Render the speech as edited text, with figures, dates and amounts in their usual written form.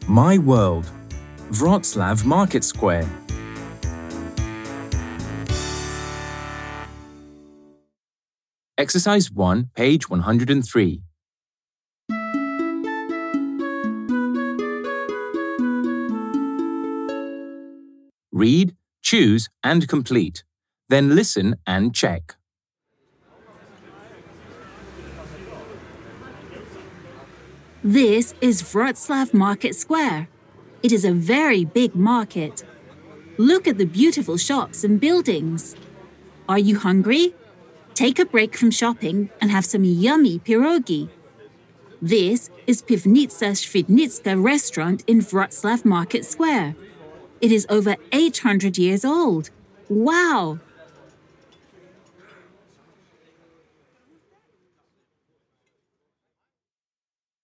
My World, Wrocław Market Square. Exercise 1, page 103. Read, choose and complete. Then listen and check. This is Wrocław Market Square. It is a very big market. Look at the beautiful shops and buildings. Are you hungry? Take a break from shopping and have some yummy pierogi. This is Piwnica Świdnicka restaurant in Wrocław Market Square. It is over 800 years old. Wow!